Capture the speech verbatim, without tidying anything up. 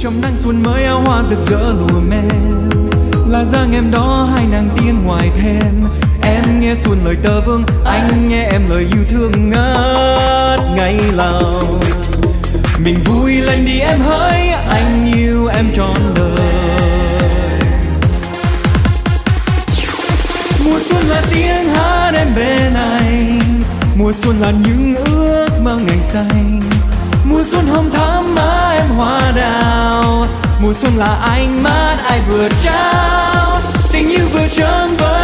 trong nắng xuân mới áo hoa rực rỡ lùa men, là dáng em đó hai nàng tiên hoài thèm. Em nghe xuân lời tơ vương, anh nghe em lời yêu thương ngát ngây lòng. Mình vui lên đi em hỡi, anh yêu em trọn đời. Mùa xuân là tiếng hát em bên anh, mùa xuân là những ước mơ ngày xanh. Mùa xuân hồng thắm má em hoa đào, mùa xuân là ánh mắt ai vừa trao, tình yêu vừa trơn vỡ